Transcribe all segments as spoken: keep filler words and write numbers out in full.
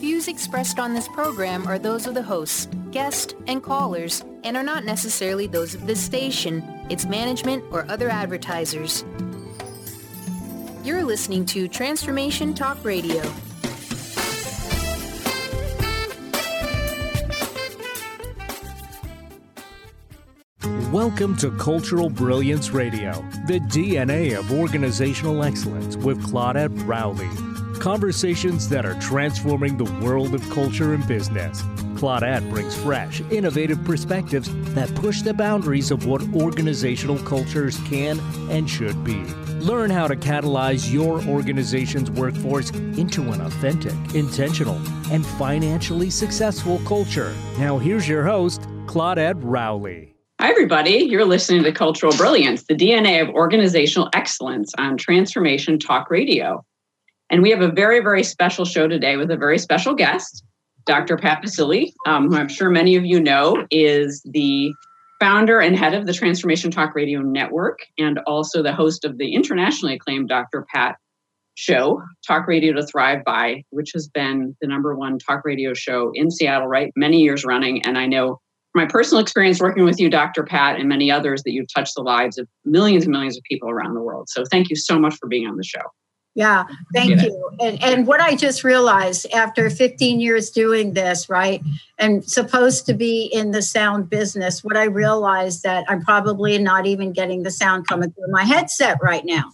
views expressed on this program are those of the hosts, guests, and callers, and are not necessarily those of this station, its management, or other advertisers. You're listening to Transformation Talk Radio. Welcome to Cultural Brilliance Radio, the D N A of organizational excellence with Claudette Rowley. Conversations that are transforming the world of culture and business. Claudette brings fresh, innovative perspectives that push the boundaries of what organizational cultures can and should be. Learn how to catalyze your organization's workforce into an authentic, intentional, and financially successful culture. Now here's your host, Claudette Rowley. Hi, everybody. You're listening to Cultural Brilliance, the D N A of organizational excellence on Transformation Talk Radio. And we have a very, very special show today with a very special guest, Doctor Pat Baccili, um, who I'm sure many of you know is the founder and head of the Transformation Talk Radio Network, and also the host of the internationally acclaimed Doctor Pat Show, Talk Radio to Thrive By, which has been the number one talk radio show in Seattle, right? Many years running. And I know from my personal experience working with you, Doctor Pat, and many others, that you've touched the lives of millions and millions of people around the world. So thank you so much for being on the show. Yeah, thank you. And and what I just realized after fifteen years doing this, right, and supposed to be in the sound business, what I realized that I'm probably not even getting the sound coming through my headset right now.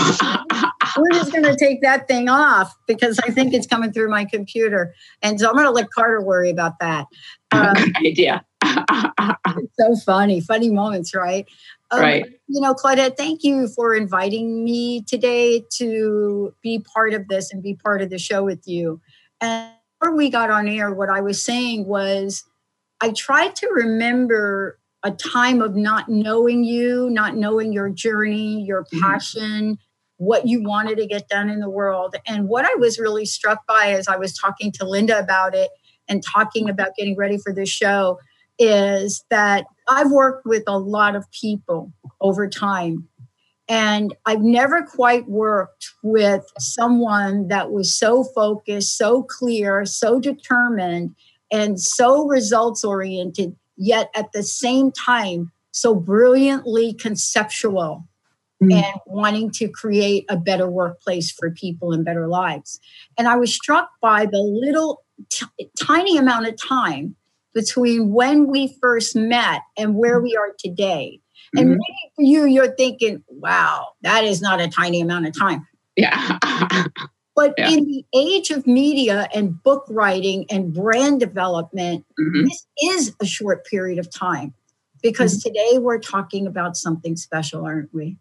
We're just going to take that thing off because I think it's coming through my computer. And so I'm going to let Carter worry about that. Um, Good idea. It's so funny, funny moments, right? Um, right. You know, Claudette, thank you for inviting me today to be part of this and be part of the show with you. And before we got on air, what I was saying was I tried to remember a time of not knowing you, not knowing your journey, your passion, what you wanted to get done in the world. And what I was really struck by as I was talking to Linda about it and talking about getting ready for this show is that I've worked with a lot of people over time, and I've never quite worked with someone that was so focused, so clear, so determined, and so results-oriented, yet at the same time, so brilliantly conceptual mm. and wanting to create a better workplace for people and better lives. And I was struck by the little t- tiny amount of time between when we first met and where we are today. And mm-hmm. maybe for you, you're thinking, wow, that is not a tiny amount of time. Yeah. But yeah. in the age of media and book writing and brand development, mm-hmm. this is a short period of time because mm-hmm. today we're talking about something special, aren't we?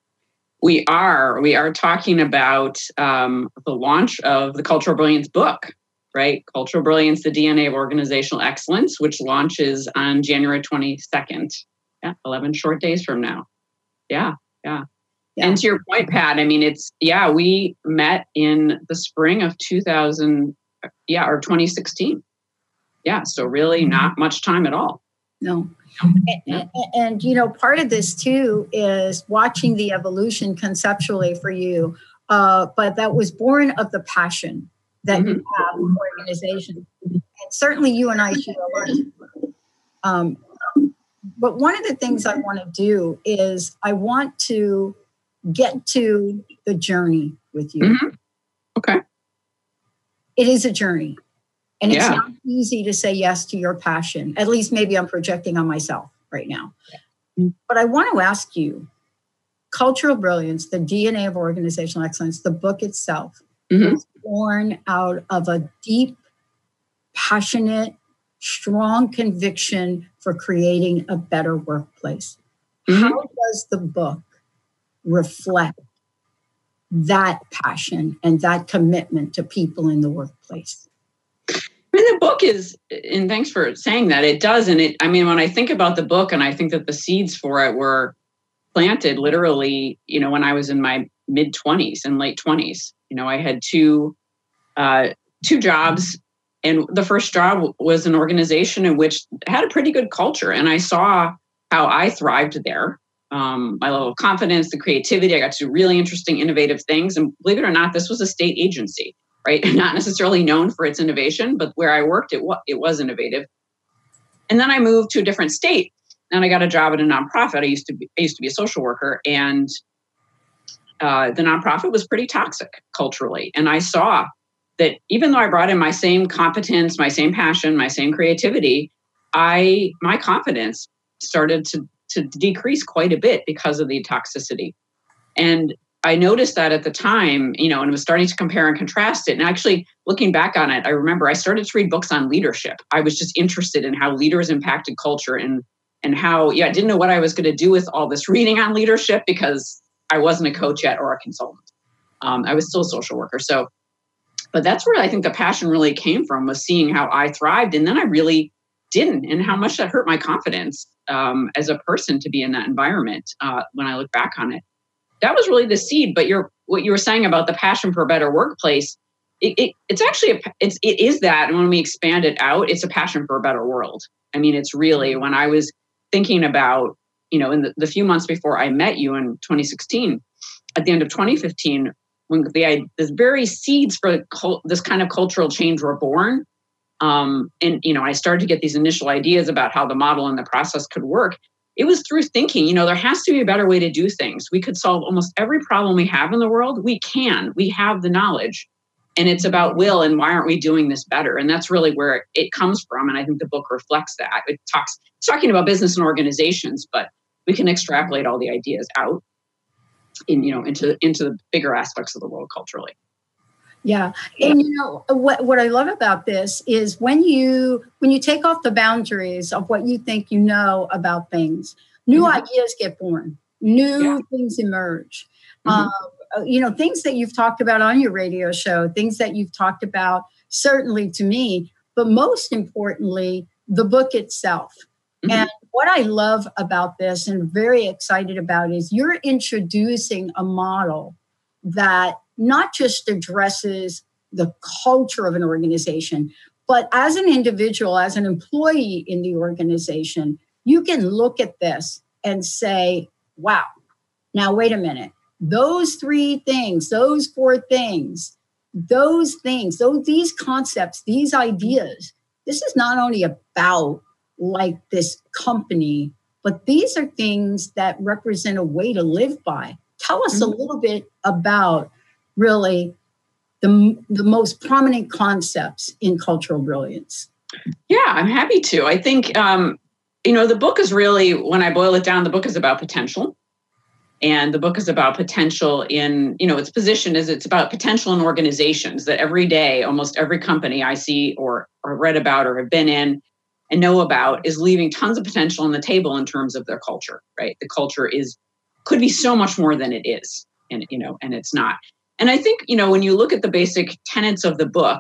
We are. We are talking about um, the launch of the Cultural Brilliance book. Right? Cultural Brilliance, the D N A of Organizational Excellence, which launches on January twenty-second. Yeah, eleven short days from now. Yeah, yeah, yeah. And to your point, Pat, I mean, it's, yeah, we met in the spring of two thousand, yeah, or twenty sixteen. Yeah, so really not much time at all. No. And, and, and, you know, part of this, too, is watching the evolution conceptually for you, uh, but that was born of the passion that mm-hmm. you have in organization. And certainly you and I share a lot. Um, but one of the things I want to do is I want to get to the journey with you. Mm-hmm. Okay. It is a journey. And it's yeah. not easy to say yes to your passion. At least maybe I'm projecting on myself right now. Yeah. But I want to ask you, Cultural Brilliance, the D N A of Organizational Excellence, the book itself, mm-hmm. is born out of a deep, passionate, strong conviction for creating a better workplace. Mm-hmm. How does the book reflect that passion and that commitment to people in the workplace? I mean, the book is, and thanks for saying that, it does. And it, I mean, when I think about the book, and I think that the seeds for it were planted literally, you know, when I was in my mid twenties and late twenties. You know, I had two uh, two jobs, and the first job was an organization in which had a pretty good culture, and I saw how I thrived there. Um, my level of confidence, the creativity, I got to do really interesting, innovative things, and believe it or not, this was a state agency, right? Not necessarily known for its innovation, but where I worked, it, wa- it was innovative. And then I moved to a different state and I got a job at a nonprofit. I used to be, I used to be a social worker, and uh, the nonprofit was pretty toxic culturally. And I saw that even though I brought in my same competence, my same passion, my same creativity, I my confidence started to, to decrease quite a bit because of the toxicity. And I noticed that at the time, you know, and was starting to compare and contrast it. And actually, looking back on it, I remember I started to read books on leadership. I was just interested in how leaders impacted culture, and and how, yeah, I didn't know what I was going to do with all this reading on leadership because I wasn't a coach yet or a consultant. Um, I was still a social worker. So, but that's where I think the passion really came from, was seeing how I thrived. And then I really didn't, and how much that hurt my confidence um, as a person to be in that environment uh, when I look back on it. That was really the seed. But you're, what you were saying about the passion for a better workplace, it, it, it's actually, a, it's, it is that. And when we expand it out, it's a passion for a better world. I mean, it's really, when I was thinking about, you know, in the, the few months before I met you in twenty sixteen, at the end of twenty fifteen, when the, I, the very seeds for cult, this kind of cultural change were born. Um, and, you know, I started to get these initial ideas about how the model and the process could work. It was through thinking, you know, there has to be a better way to do things. We could solve almost every problem we have in the world. We can, we have the knowledge, and it's about will, and why aren't we doing this better? And that's really where it comes from. And I think the book reflects that. It talks, it's talking about business and organizations, but we can extrapolate all the ideas out in, you know, into, into the bigger aspects of the world culturally. Yeah. And you know, what, what I love about this is when you when you take off the boundaries of what you think you know about things, new mm-hmm. ideas get born, new yeah. things emerge. Mm-hmm. Uh, you know, things that you've talked about on your radio show, things that you've talked about, certainly to me, but most importantly, the book itself. Mm-hmm. And what I love about this and very excited about is you're introducing a model that not just addresses the culture of an organization, but as an individual, as an employee in the organization, you can look at this and say, wow, now wait a minute. Those three things, those four things, those things, those, these concepts, these ideas, this is not only about like this company, but these are things that represent a way to live by. Tell us mm-hmm. a little bit about really the, the most prominent concepts in cultural brilliance. Yeah, I'm happy to. I think, um, you know, the book is really, when I boil it down, the book is about potential. And the book is about potential in, you know, its position is it's about potential in organizations, that every day, almost every company I see or, or read about or have been in and know about is leaving tons of potential on the table in terms of their culture, right? The culture is, could be so much more than it is. And, you know, and it's not. And I think, you know, when you look at the basic tenets of the book,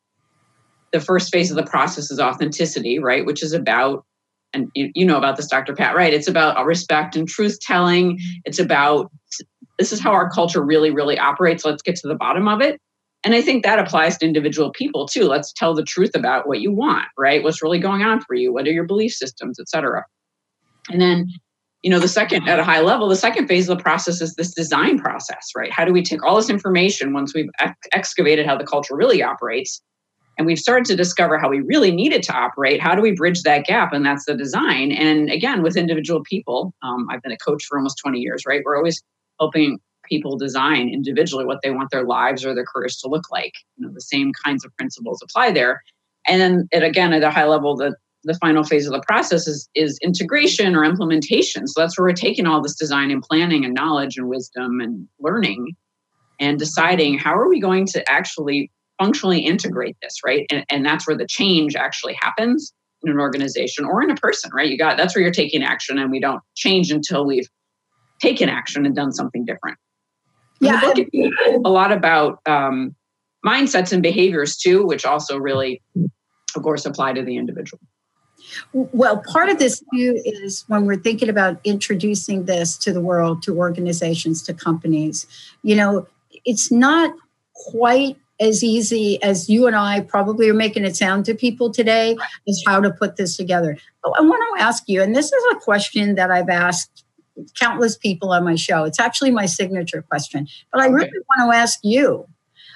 the first phase of the process is authenticity, right? Which is about, and you, you know about this, Doctor Pat, right? It's about respect and truth telling. It's about, this is how our culture really, really operates. Let's get to the bottom of it. And I think that applies to individual people too. Let's tell the truth about what you want, right? What's really going on for you? What are your belief systems, et cetera? And then, you know, the second, at a high level, the second phase of the process is this design process, right? How do we take all this information once we've ex- excavated how the culture really operates, and we've started to discover how we really need it to operate? How do we bridge that gap? And that's the design. And again, with individual people, um, I've been a coach for almost twenty years, right? We're always helping people design individually what they want their lives or their careers to look like. You know, the same kinds of principles apply there. And then, it, again, at a high level, the the final phase of the process is, is integration or implementation. So that's where we're taking all this design and planning and knowledge and wisdom and learning and deciding how are we going to actually functionally integrate this, right? And, and that's where the change actually happens in an organization or in a person, right? You got, that's where you're taking action, and we don't change until we've taken action and done something different. Yeah. The book, a lot about um, mindsets and behaviors too, which also really, of course, apply to the individual. Well, part of this too is when we're thinking about introducing this to the world, to organizations, to companies, you know, it's not quite as easy as you and I probably are making it sound to people today, is how to put this together. But I want to ask you, and this is a question that I've asked countless people on my show. It's actually my signature question, but I really want to ask you,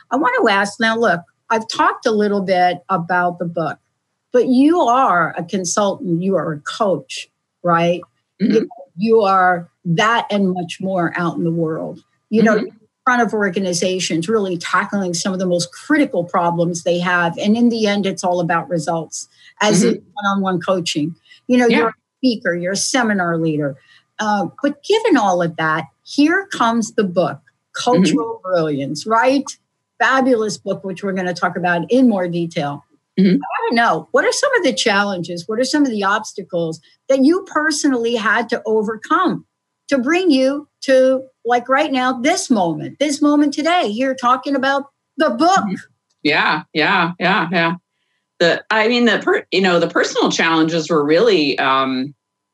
I want to ask now, look, I've talked a little bit about the book, but you are a consultant, you are a coach, right? Mm-hmm. You, you are that and much more out in the world. You mm-hmm. know, in front of organizations, really tackling some of the most critical problems they have. And in the end, it's all about results, as mm-hmm. in one-on-one coaching. You know, yeah. you're a speaker, you're a seminar leader. Uh, but given all of that, here comes the book, Cultural mm-hmm. Brilliance, right? Fabulous book, which we're going to talk about in more detail. Mm-hmm. I don't know. What are some of the challenges? What are some of the obstacles that you personally had to overcome to bring you to, like right now, this moment, this moment today, here talking about the book? Yeah, yeah, yeah, yeah. The, I mean, the per, you know, the personal challenges were really um,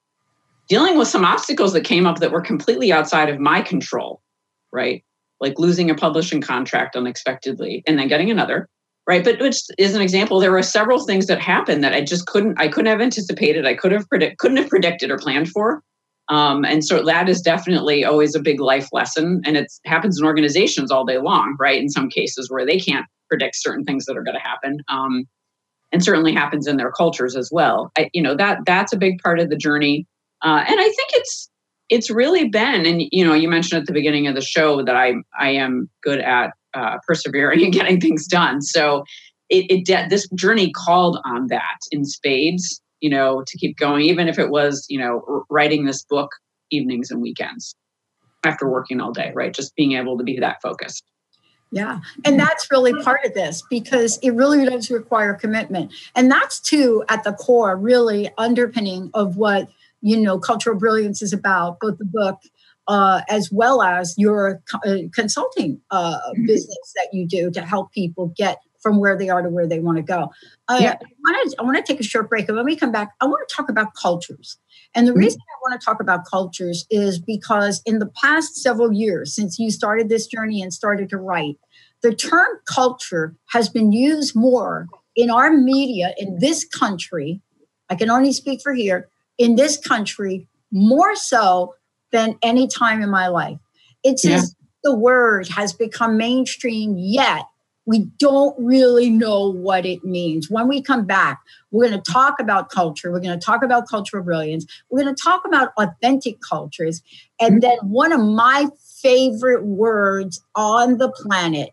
dealing with some obstacles that came up that were completely outside of my control, right? Like losing a publishing contract unexpectedly and then getting another. Right. But which is an example, there were several things that happened that I just couldn't, I couldn't have anticipated. I could have predict, couldn't have predicted or planned for. Um, and so that is definitely always a big life lesson. And it happens in organizations all day long, right? In some cases where they can't predict certain things that are going to happen. Um, and certainly happens in their cultures as well. I, you know, that that's a big part of the journey. Uh, and I think it's, it's really been, and, you know, you mentioned at the beginning of the show that I, I am good at Uh, persevering and getting things done. So it, it de- this journey called on that in spades, you know, to keep going, even if it was, you know, r- writing this book evenings and weekends after working all day, right? Just being able to be that focused. Yeah. And that's really part of this, because it really does require commitment. And that's too, at the core, really underpinning of what, you know, Cultural Brilliance is about, both the book Uh, as well as your uh, consulting uh, mm-hmm. business that you do to help people get from where they are to where they want to go. Uh, yeah. I want to I want to take a short break, and when we come back, I want to talk about cultures. And the mm-hmm. reason I want to talk about cultures is because in the past several years, since you started this journey and started to write, the term culture has been used more in our media in this country. I can only speak for here, in this country, more so than any time in my life. It's yeah. as the word has become mainstream, yet we don't really know what it means. When we come back, we're going to talk about culture. We're going to talk about cultural brilliance. We're going to talk about authentic cultures. And then one of my favorite words on the planet,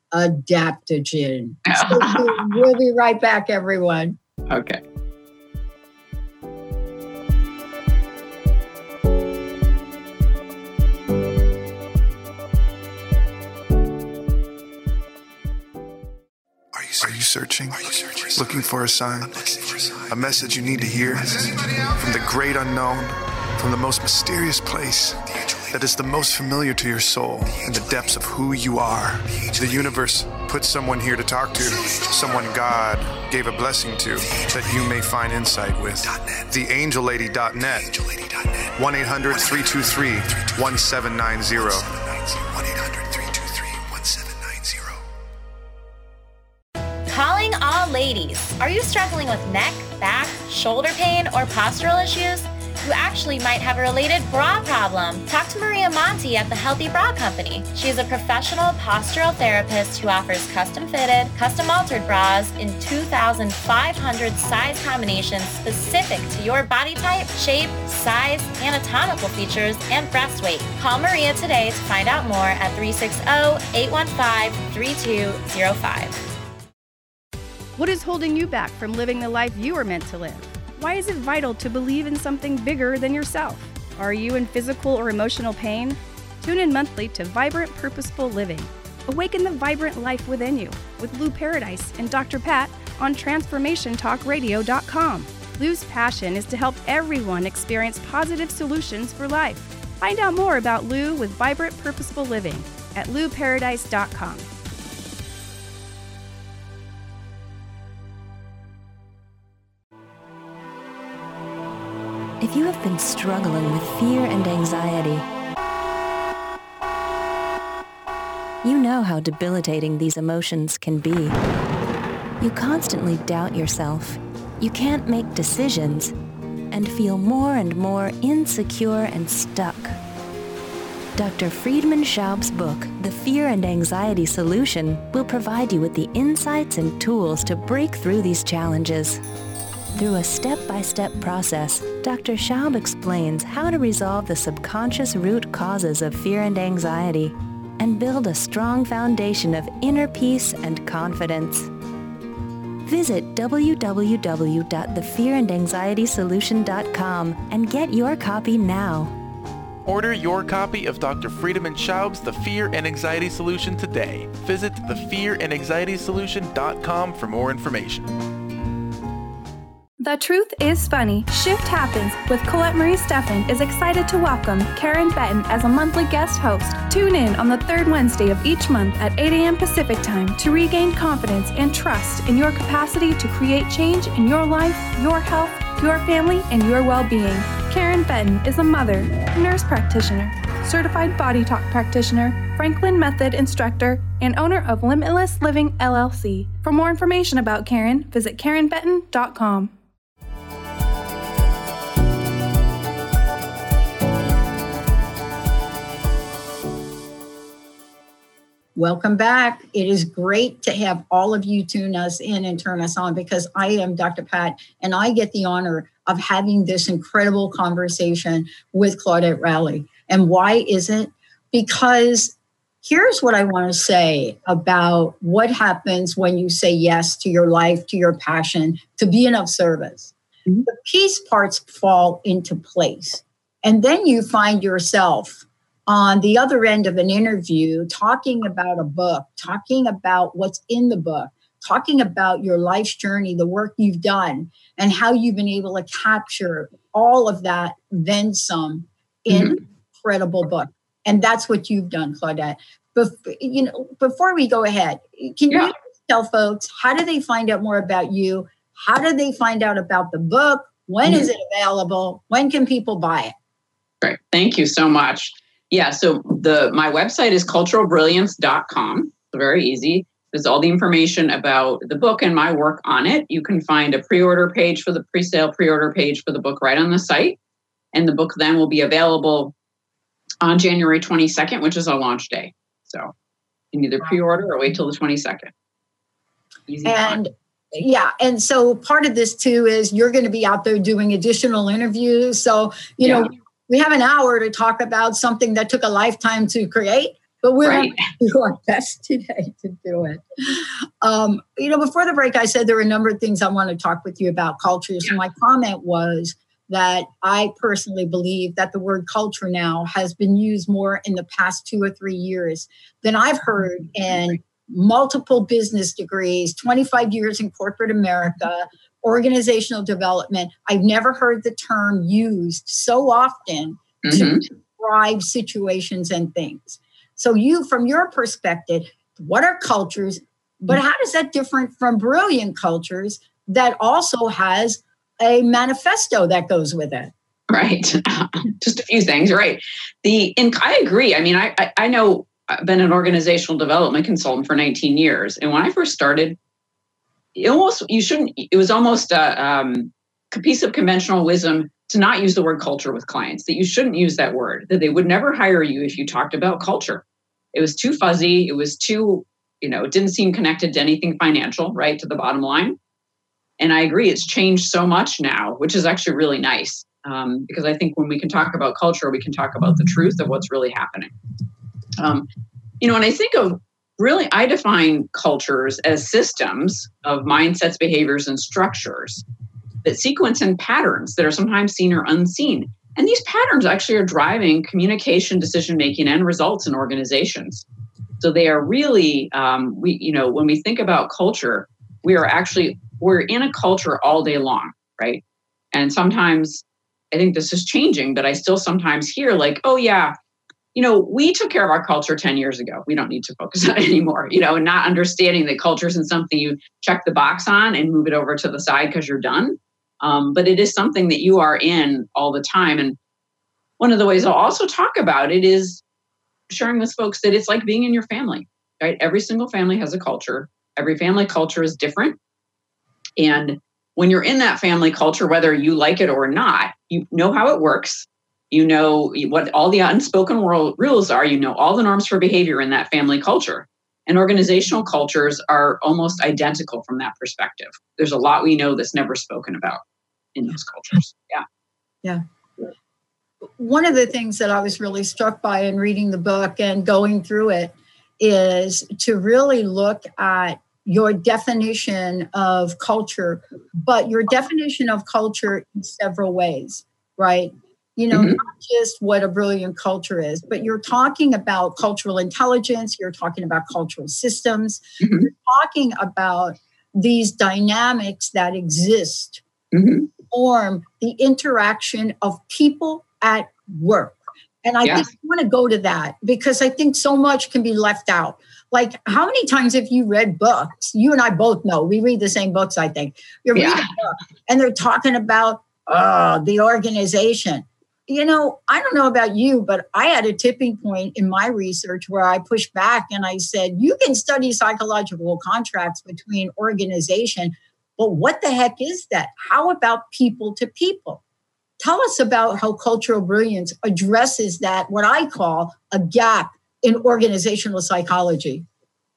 adaptogen. So we'll be right back, everyone. Okay. Are you searching? Are you searching? Looking for a sign? A message you need to hear? From the great unknown, from the most mysterious place that is the most familiar to your soul, in the depths of who you are. The universe put someone here to talk to, someone God gave a blessing to, that you may find insight with. the angel lady dot net. one eight hundred, three two three, one seven nine zero. Calling all ladies. Are you struggling with neck, back, shoulder pain, or postural issues? You actually might have a related bra problem. Talk to Maria Monti at the Healthy Bra Company. She's a professional postural therapist who offers custom-fitted, custom-altered bras in two thousand five hundred size combinations specific to your body type, shape, size, anatomical features, and breast weight. Call Maria today to find out more at three six zero, eight one five, three two zero five. What is holding you back from living the life you are meant to live? Why is it vital to believe in something bigger than yourself? Are you in physical or emotional pain? Tune in monthly to Vibrant Purposeful Living. Awaken the vibrant life within you with Lou Paradise and Doctor Pat on transformation talk radio dot com. Lou's passion is to help everyone experience positive solutions for life. Find out more about Lou with Vibrant Purposeful Living at lou paradise dot com. If you have been struggling with fear and anxiety, you know how debilitating these emotions can be. You constantly doubt yourself, you can't make decisions, and feel more and more insecure and stuck. Doctor Friedemann Schaub's book, The Fear and Anxiety Solution, will provide you with the insights and tools to break through these challenges. Through a step-by-step process, Doctor Schaub explains how to resolve the subconscious root causes of fear and anxiety and build a strong foundation of inner peace and confidence. Visit w w w dot the fear and anxiety solution dot com and get your copy now. Order your copy of Doctor Friedemann Schaub's The Fear and Anxiety Solution today. Visit the fear and anxiety solution dot com for more information. The Truth is Funny. Shift Happens with Colette Marie Steffen is excited to welcome Karen Benton as a monthly guest host. Tune in on the third Wednesday of each month at eight a.m. Pacific Time to regain confidence and trust in your capacity to create change in your life, your health, your family, and your well-being. Karen Benton is a mother, nurse practitioner, certified body talk practitioner, Franklin Method instructor, and owner of Limitless Living L L C. For more information about Karen, visit karen benton dot com. Welcome back. It is great to have all of you tune us in and turn us on, because I am Doctor Pat and I get the honor of having this incredible conversation with Claudette Rowley. And why is it? Because here's what I want to say about what happens when you say yes to your life, to your passion, to being of service. Mm-hmm. The piece parts fall into place. And then you find yourself on the other end of an interview, talking about a book, talking about what's in the book, talking about your life's journey, the work you've done, and how you've been able to capture all of that, then some, in mm-hmm. an incredible book. And that's what you've done, Claudette. Bef- you know, before we go ahead, can yeah. you tell folks, how do they find out more about you? How do they find out about the book? When mm-hmm. is it available? When can people buy it? Great. Thank you so much. Yeah, so the my website is cultural brilliance dot com. It's very easy. There's all the information about the book and my work on it. You can find a pre-order page for the pre-sale pre-order page for the book right on the site. And the book then will be available on January twenty-second, which is our launch day. So you can either pre-order or wait till the twenty-second. Easy and fun. Yeah. And so part of this too is you're going to be out there doing additional interviews. So, you yeah. know, we have an hour to talk about something that took a lifetime to create, but we're right. going to do our best today to do it. Um, you know, before the break, I said there were a number of things I want to talk with you about culture. So my comment was that I personally believe that the word culture now has been used more in the past two or three years than I've heard in multiple business degrees, twenty-five years in corporate America, organizational development. I've never heard the term used so often mm-hmm. to describe situations and things. So you, from your perspective, what are cultures, but how does that differ from brilliant cultures that also has a manifesto that goes with it? Right. Just a few things, right. The and I agree. I mean, I, I I know I've been an organizational development consultant for nineteen years. And when I first started, It almost you shouldn't. It was almost a, um, a piece of conventional wisdom to not use the word culture with clients. That you shouldn't use that word. That they would never hire you if you talked about culture. It was too fuzzy. It was too, you know, it didn't seem connected to anything financial, right, to the bottom line. And I agree, it's changed so much now, which is actually really nice um, because I think when we can talk about culture, we can talk about the truth of what's really happening. Um, you know, and I think of Really, I define cultures as systems of mindsets, behaviors, and structures that sequence in patterns that are sometimes seen or unseen. And these patterns actually are driving communication, decision-making, and results in organizations. So they are really, um, we, you know, when we think about culture, we are actually, we're in a culture all day long, right? And sometimes, I think this is changing, but I still sometimes hear like, oh yeah, you know, we took care of our culture ten years ago. We don't need to focus on it anymore, you know, and not understanding that culture isn't something you check the box on and move it over to the side because you're done. Um, but it is something that you are in all the time. And one of the ways I'll also talk about it is sharing with folks that it's like being in your family, right? Every single family has a culture. Every family culture is different. And when you're in that family culture, whether you like it or not, you know how it works. You know what all the unspoken world rules are. You know all the norms for behavior in that family culture. And organizational cultures are almost identical from that perspective. There's a lot we know that's never spoken about in those cultures. Yeah. Yeah. One of the things that I was really struck by in reading the book and going through it is to really look at your definition of culture, but your definition of culture in several ways, right? You know, mm-hmm. not just what a brilliant culture is, but you're talking about cultural intelligence, you're talking about cultural systems, mm-hmm. you're talking about these dynamics that exist, mm-hmm. form the interaction of people at work. And I yeah. think I want to go to that because I think so much can be left out. Like, how many times have you read books? You and I both know we read the same books, I think. You're yeah. reading a book and they're talking about oh, the organization. You know, I don't know about you, but I had a tipping point in my research where I pushed back and I said, you can study psychological contracts between organization, but what the heck is that? How about people to people? Tell us about how cultural brilliance addresses that, what I call a gap in organizational psychology.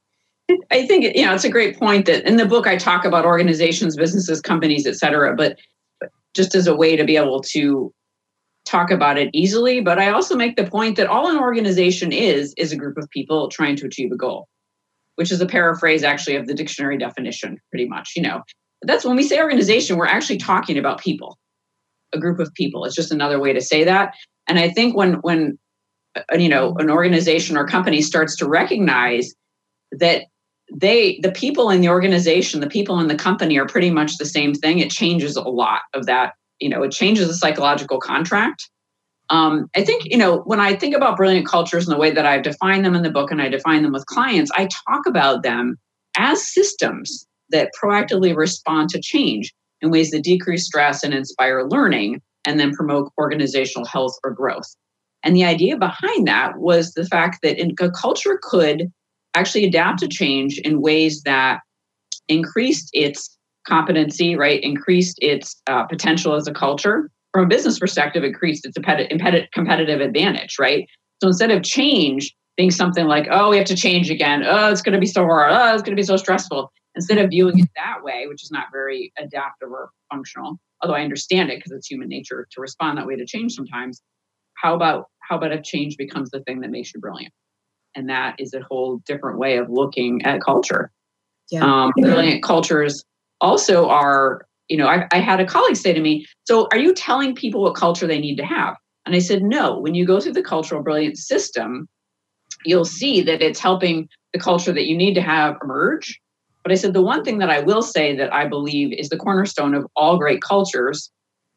I think, you know, it's a great point that in the book I talk about organizations, businesses, companies, et cetera, but just as a way to be able to talk about it easily. But I also make the point that all an organization is, is a group of people trying to achieve a goal, which is a paraphrase actually of the dictionary definition, pretty much, you know. But that's when we say organization, we're actually talking about people, a group of people. It's just another way to say that. And I think when, when, you know, an organization or company starts to recognize that they, the people in the organization, the people in the company are pretty much the same thing, it changes a lot of that. You know, it changes the psychological contract. Um, I think, you know, when I think about brilliant cultures and the way that I've defined them in the book and I define them with clients, I talk about them as systems that proactively respond to change in ways that decrease stress and inspire learning and then promote organizational health or growth. And the idea behind that was the fact that in, a culture could actually adapt to change in ways that increased its competency, right? Increased its uh, potential as a culture. From a business perspective, increased its imped- competitive advantage, right? So instead of change being something like, oh, we have to change again. Oh, it's going to be so hard. Oh, it's going to be so stressful. Instead of viewing it that way, which is not very adaptive or functional, although I understand it because it's human nature to respond that way to change sometimes. How about how about if change becomes the thing that makes you brilliant? And that is a whole different way of looking at culture. Yeah. Um, brilliant cultures also are, you know, I, I had a colleague say to me, so are you telling people what culture they need to have? And I said, no, when you go through the cultural brilliance system, you'll see that it's helping the culture that you need to have emerge. But I said, the one thing that I will say that I believe is the cornerstone of all great cultures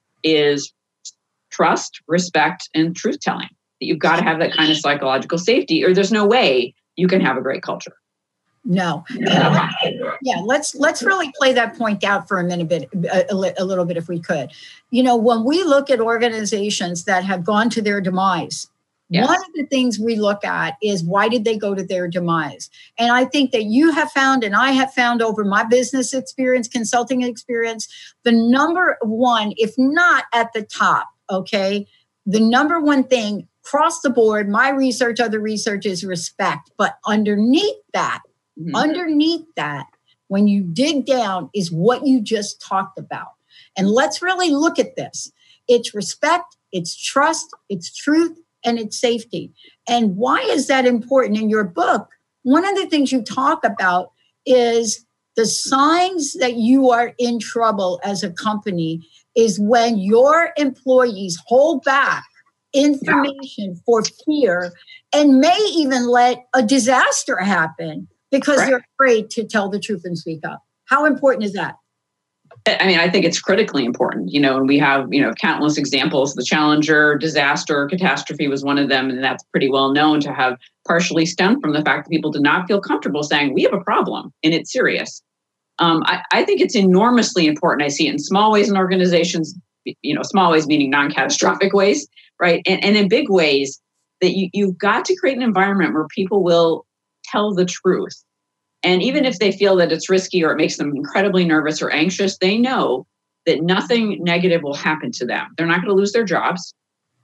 is trust, respect, and truth-telling. That you've got to have that kind of psychological safety, or there's no way you can have a great culture. No. Uh, yeah, let's let's really play that point out for a minute, bit, a, a little bit, if we could. You know, when we look at organizations that have gone to their demise, yes. one of the things we look at is why did they go to their demise? And I think that you have found, and I have found over my business experience, consulting experience, the number one, if not at the top, okay, the number one thing across the board, my research, other research is respect. But underneath that, mm-hmm. underneath that, when you dig down is what you just talked about. And let's really look at this. It's respect, it's trust, it's truth, and it's safety. And why is that important? In your book, one of the things you talk about is the signs that you are in trouble as a company is when your employees hold back information yeah. for fear and may even let a disaster happen because right. they're afraid to tell the truth and speak up. How important is that? I mean, I think it's critically important, you know, and we have, you know, countless examples. The Challenger disaster catastrophe was one of them. And that's pretty well known to have partially stemmed from the fact that people did not feel comfortable saying we have a problem and it's serious. Um, I, I think it's enormously important. I see it in small ways in organizations, you know, small ways meaning non-catastrophic ways, right? And, and in big ways that you, you've got to create an environment where people will tell the truth. And even if they feel that it's risky or it makes them incredibly nervous or anxious, they know that nothing negative will happen to them. They're not going to lose their jobs.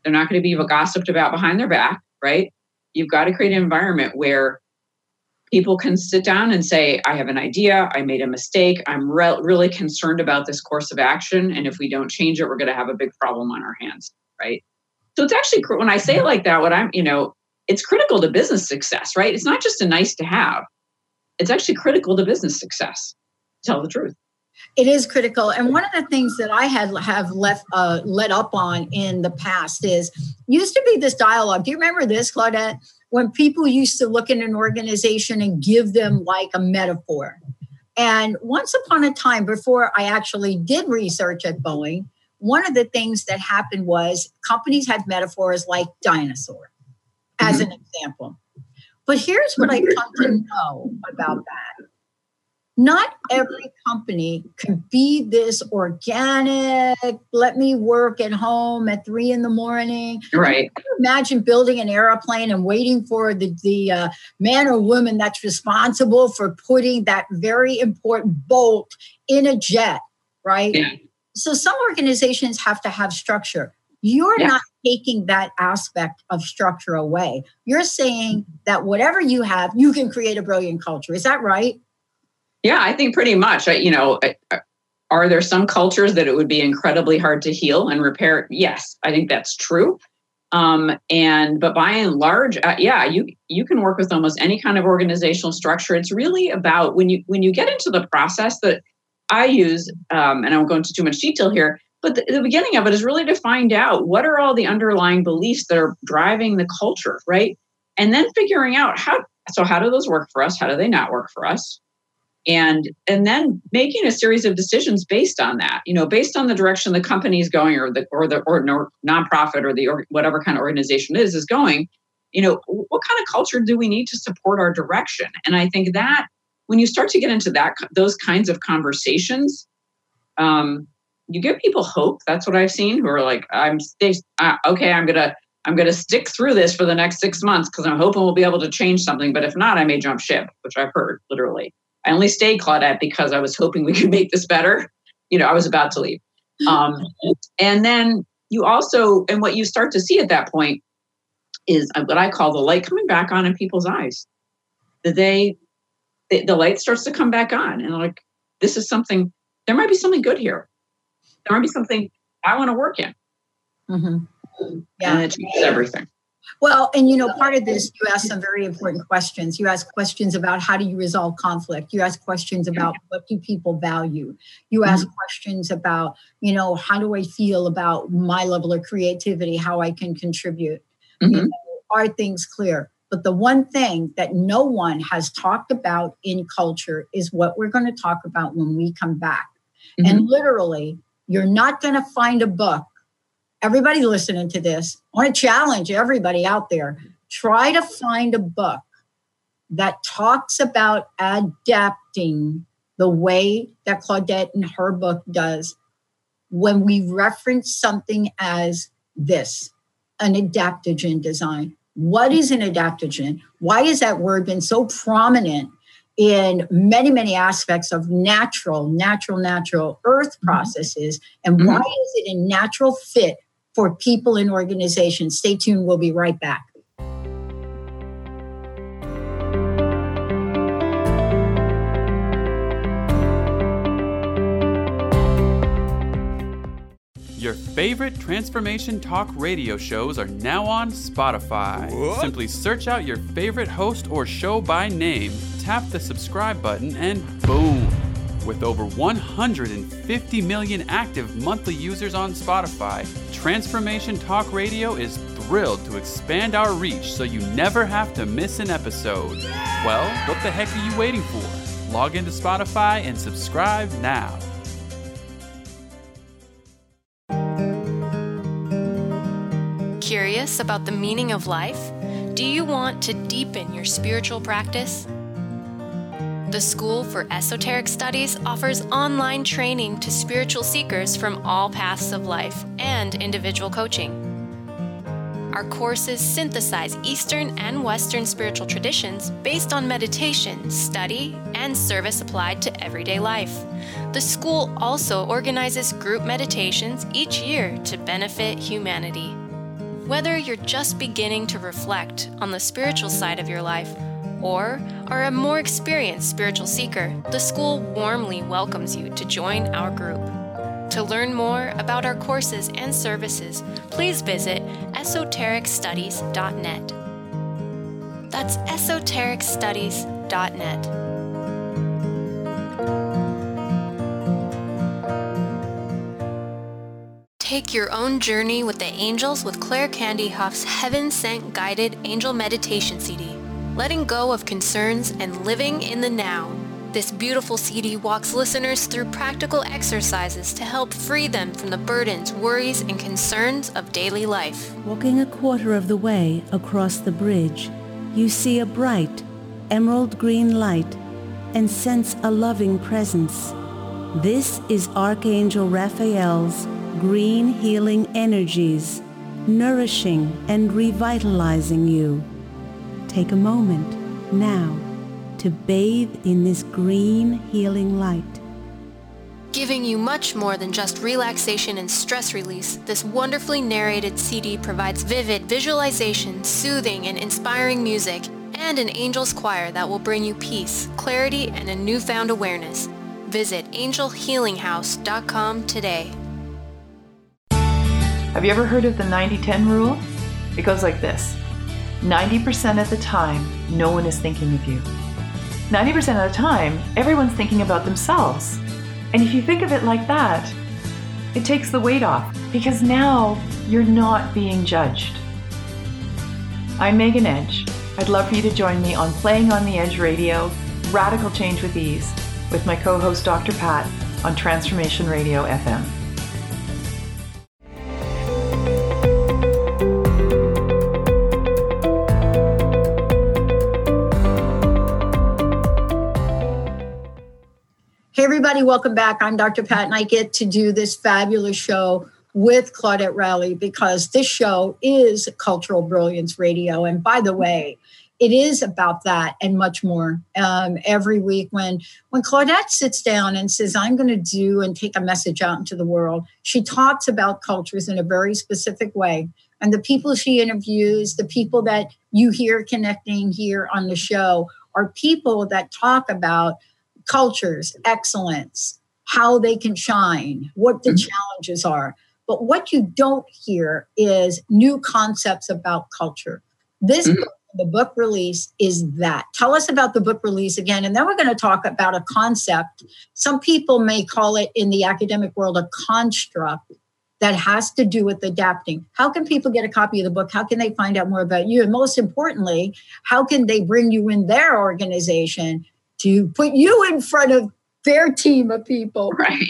They're not going to be gossiped about behind their back, right? You've got to create an environment where people can sit down and say, I have an idea, I made a mistake, I'm re- really concerned about this course of action, and if we don't change it, we're going to have a big problem on our hands, right? So it's actually, when I say it like that, what I'm, you know, it's critical to business success, right? It's not just a nice to have. It's actually critical to business success, to tell the truth. It is critical. And one of the things that I had have left uh, let up on in the past is, used to be this dialogue. Do you remember this, Claudette? When people used to look at an organization and give them like a metaphor. And once upon a time, before I actually did research at Boeing, one of the things that happened was companies had metaphors like dinosaur, as mm-hmm. an example. But here's what I come to know about that. Not every company can be this organic, let me work at home at three in the morning. Right. Can you imagine building an airplane and waiting for the, the uh, man or woman that's responsible for putting that very important bolt in a jet, right? Yeah. So some organizations have to have structure. You're yeah. not taking that aspect of structure away. You're saying that whatever you have, you can create a brilliant culture. Is that right? Yeah, I think pretty much. You know, are there some cultures that it would be incredibly hard to heal and repair? Yes, I think that's true. Um, and but by and large, uh, yeah, you you can work with almost any kind of organizational structure. It's really about when you when you get into the process that I use, um, and I won't go into too much detail here. But the, the beginning of it is really to find out what are all the underlying beliefs that are driving the culture, right? And then figuring out how. So how do those work for us? How do they not work for us? And and then making a series of decisions based on that, you know, based on the direction the company is going, or the or the or no, nonprofit or the or whatever kind of organization it is is going. You know, what kind of culture do we need to support our direction? And I think that when you start to get into that those kinds of conversations, um, you give people hope. That's what I've seen. Who are like, I'm uh, okay. I'm gonna I'm gonna stick through this for the next six months because I'm hoping we'll be able to change something. But if not, I may jump ship, which I've heard literally. I only stayed, Claudette, because I was hoping we could make this better. You know, I was about to leave. Um, and then you also, and what you start to see at that point is what I call the light coming back on in people's eyes. That they, the, the light starts to come back on, and like, this is something. There might be something good here. There might be something I want to work in. Mm-hmm. Yeah, and it changes everything. Well, and you know, part of this, you ask some very important questions. You ask questions about how do you resolve conflict? You ask questions about what do people value? You ask mm-hmm. questions about, you know, how do I feel about my level of creativity, how I can contribute? Mm-hmm. You know, are things clear? But the one thing that no one has talked about in culture is what we're going to talk about when we come back. Mm-hmm. And literally, you're not going to find a book. Everybody listening to this, I want to challenge everybody out there. Try to find a book that talks about adapting the way that Claudette in her book does when we reference something as this, an adaptogen design. What is an adaptogen? Why has that word been so prominent in many, many aspects of natural, natural, natural earth processes? And why is it a natural fit for people in organizations? Stay tuned. We'll be right back. Your favorite Transformation Talk radio shows are now on Spotify. What? Simply search out your favorite host or show by name, tap the subscribe button, and boom! With over one hundred fifty million active monthly users on Spotify, Transformation Talk Radio is thrilled to expand our reach so you never have to miss an episode. Well, what the heck are you waiting for? Log into Spotify and subscribe now. Curious about the meaning of life? Do you want to deepen your spiritual practice? The School for Esoteric Studies offers online training to spiritual seekers from all paths of life and individual coaching. Our courses synthesize Eastern and Western spiritual traditions based on meditation, study, and service applied to everyday life. The school also organizes group meditations each year to benefit humanity. Whether you're just beginning to reflect on the spiritual side of your life or are a more experienced spiritual seeker, the school warmly welcomes you to join our group. To learn more about our courses and services, please visit esoteric studies dot net. That's esoteric studies dot net. Take your own journey with the angels with Claire Candy Huff's Heaven Sent Guided Angel Meditation C D. Letting go of concerns and living in the now. This beautiful C D walks listeners through practical exercises to help free them from the burdens, worries, and concerns of daily life. Walking a quarter of the way across the bridge, you see a bright, emerald green light and sense a loving presence. This is Archangel Raphael's green healing energies, nourishing and revitalizing you. Take a moment now to bathe in this green healing light. Giving you much more than just relaxation and stress release, this wonderfully narrated C D provides vivid visualization, soothing and inspiring music, and an angel's choir that will bring you peace, clarity, and a newfound awareness. Visit angel healing house dot com today. Have you ever heard of the ninety ten rule? It goes like this. ninety percent of the time, no one is thinking of you. ninety percent of the time, everyone's thinking about themselves. And if you think of it like that, it takes the weight off because now you're not being judged. I'm Megan Edge. I'd love for you to join me on Playing on the Edge Radio, Radical Change with Ease, with my co-host Doctor Pat on Transformation Radio F M. Hey, everybody, welcome back. I'm Doctor Pat, and I get to do this fabulous show with Claudette Rowley because this show is Cultural Brilliance Radio. And by the way, it is about that and much more. Um, every week when, when Claudette sits down and says, I'm going to do and take a message out into the world, she talks about cultures in a very specific way. And the people she interviews, the people that you hear connecting here on the show are people that talk about cultures, excellence, how they can shine, what the mm-hmm. challenges are. But what you don't hear is new concepts about culture. This mm-hmm. book, the book release is that. Tell us about the book release again, and then we're going to talk about a concept. Some people may call it in the academic world a construct that has to do with adapting. How can people get a copy of the book? How can they find out more about you? And most importantly, how can they bring you in their organization to put you in front of their team of people? Right.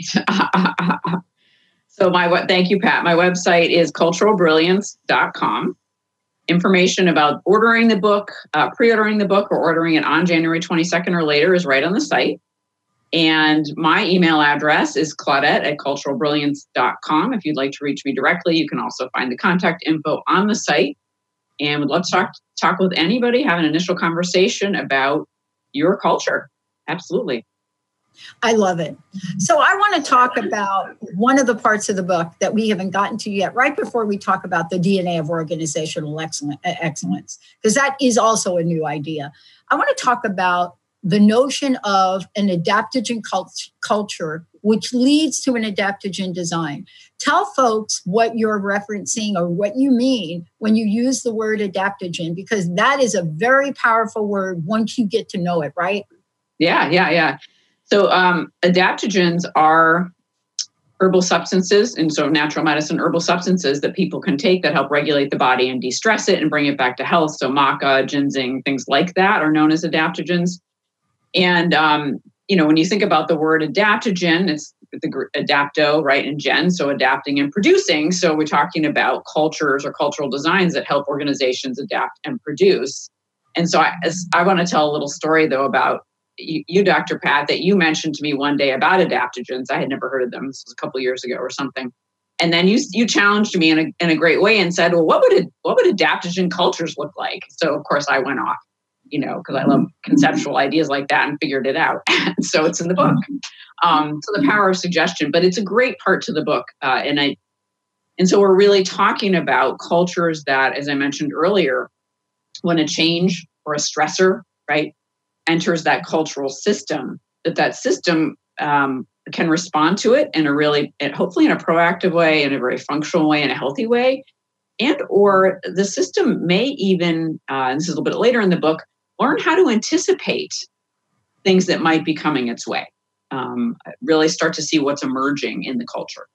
So my thank you, Pat. My website is cultural brilliance dot com. Information about ordering the book, uh, pre-ordering the book, or ordering it on January twenty-second or later is right on the site. And my email address is claudette at cultural brilliance dot com. If you'd like to reach me directly, you can also find the contact info on the site. And would love to talk, talk with anybody, have an initial conversation about your culture. Absolutely. I love it. So I want to talk about one of the parts of the book that we haven't gotten to yet, right before we talk about the D N A of organizational excellence, because that is also a new idea. I want to talk about the notion of an adaptogen cult- culture, which leads to an adaptogen design. Tell folks what you're referencing or what you mean when you use the word adaptogen, because that is a very powerful word once you get to know it, right? Yeah, yeah, yeah. So um, adaptogens are herbal substances, and so natural medicine herbal substances that people can take that help regulate the body and de-stress it and bring it back to health. So maca, ginseng, things like that are known as adaptogens. And, um, you know, when you think about the word adaptogen, it's the adapto, right, and gen, so adapting and producing. So we're talking about cultures or cultural designs that help organizations adapt and produce. And so I, I want to tell a little story, though, about you, you, Doctor Pat, that you mentioned to me one day about adaptogens. I had never heard of them. This was a couple of years ago or something. And then you you challenged me in a in a great way and said, well, what would it, what would adaptogen cultures look like? So, of course, I went off, you know, because I love conceptual ideas like that and figured it out. So it's in the book. Um, so the power of suggestion, but it's a great part to the book. Uh, and I, And so we're really talking about cultures that, as I mentioned earlier, when a change or a stressor, right, enters that cultural system, that that system um, can respond to it in a really, hopefully in a proactive way, in a very functional way, in a healthy way. And or the system may even, uh, and this is a little bit later in the book, learn how to anticipate things that might be coming its way. Um, really start to see what's emerging in the culture.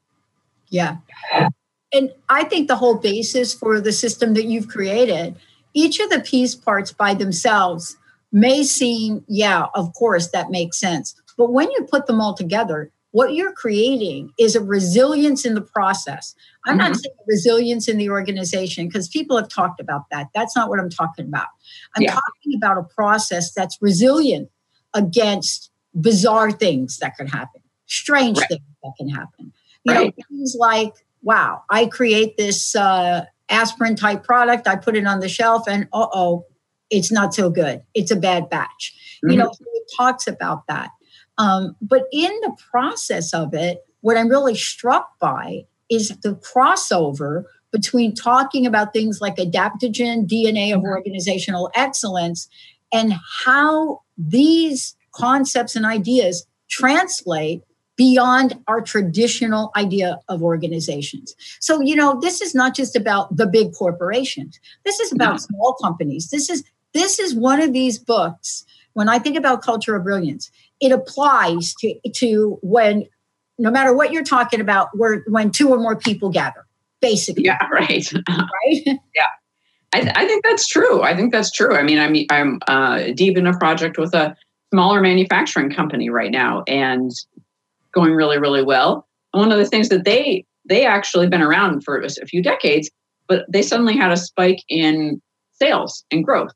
Yeah. And I think the whole basis for the system that you've created, each of the piece parts by themselves may seem, yeah, of course, that makes sense. But when you put them all together, what you're creating is a resilience in the process. I'm mm-hmm. not saying resilience in the organization because people have talked about that. That's not what I'm talking about. I'm yeah. talking about a process that's resilient against bizarre things that could happen, strange right. things that can happen. You right. know, things like, wow, I create this uh, aspirin type product, I put it on the shelf, and uh-oh, it's not so good. It's a bad batch. Mm-hmm. You know, so it talks about that. Um, but in the process of it, what I'm really struck by is the crossover between talking about things like adaptogen, D N A of organizational excellence, and how these concepts and ideas translate beyond our traditional idea of organizations. So, you know, this is not just about the big corporations. This is about no. small companies. This is this is one of these books. When I think about Culture of Brilliance, it applies to, to when, no matter what you're talking about, where when two or more people gather, basically. Yeah, right. Right? Yeah. I, th- I think that's true. I think that's true. I mean, I'm, I'm uh, deep in a project with a smaller manufacturing company right now and going really, really well. And one of the things that they, they actually been around for a few decades, but they suddenly had a spike in sales and growth.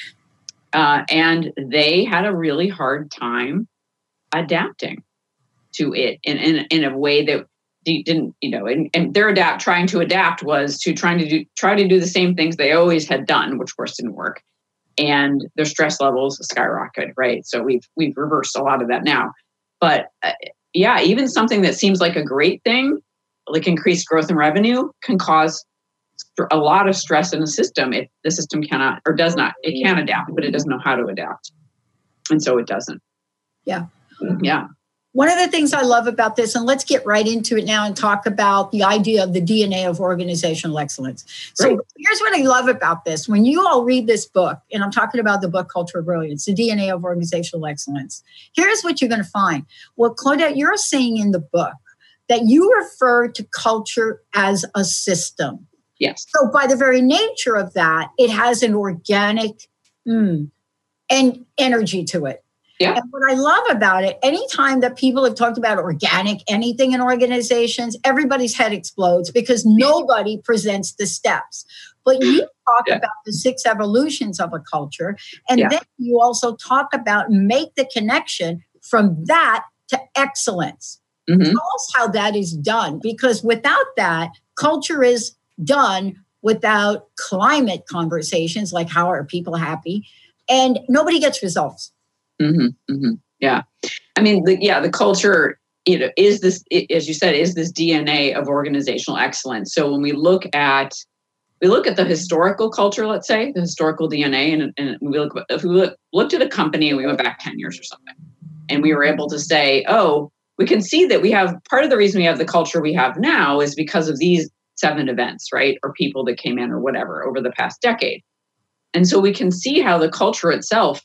Uh, and they had a really hard time adapting to it in, in, in a way that didn't, you know, and, and their adapt trying to adapt was to trying to do, try to do the same things they always had done, which of course didn't work. And their stress levels skyrocketed, right? So we've, we've reversed a lot of that now. But uh, yeah, even something that seems like a great thing, like increased growth and revenue, can cause a lot of stress in the system if the system cannot or does not, it can adapt, but it doesn't know how to adapt. And so it doesn't. Yeah. Yeah. One of the things I love about this, and let's get right into it now and talk about the idea of the D N A of organizational excellence. So right. here's what I love about this. When you all read this book, and I'm talking about the book Culture of Brilliance, the D N A of organizational excellence, here's what you're going to find. Well, Claudette, you're saying in the book that you refer to culture as a system. Yes. So by the very nature of that, it has an organic mm, and energy to it. Yeah. And what I love about it, anytime that people have talked about organic anything in organizations, everybody's head explodes because nobody presents the steps. But you talk yeah. about the six evolutions of a culture, and yeah. then you also talk about make the connection from that to excellence. Mm-hmm. Tell us how that is done, because without that, culture is done without climate conversations like how are people happy, and nobody gets results. Mm-hmm, mm-hmm. Yeah. I mean, the, yeah, the culture, you know, is this, it, as you said, is this D N A of organizational excellence. So when we look at, we look at the historical culture, let's say, the historical D N A, and, and we look, if we look, looked at a company and we went back ten years or something, and we were able to say, oh, we can see that we have, part of the reason we have the culture we have now is because of these seven events, right? Or people that came in or whatever over the past decade. And so we can see how the culture itself,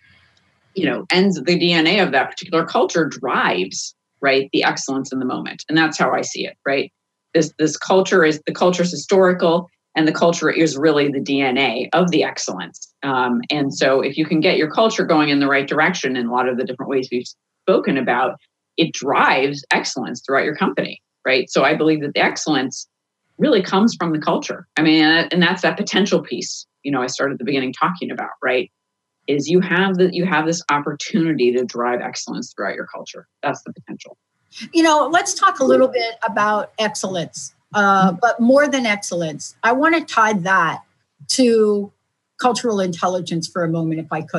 you know, ends the D N A of that particular culture drives, right, the excellence in the moment. And that's how I see it, right? This this culture is, the culture is historical, and the culture is really the D N A of the excellence. Um, and so if you can get your culture going in the right direction in a lot of the different ways we've spoken about, it drives excellence throughout your company, right? So I believe that the excellence really comes from the culture. I mean, and that's that potential piece, you know, I started at the beginning talking about, right? Is you have the, you have this opportunity to drive excellence throughout your culture. That's the potential. You know, let's talk a little bit about excellence, uh, but more than excellence, I want to tie that to cultural intelligence for a moment, if I could.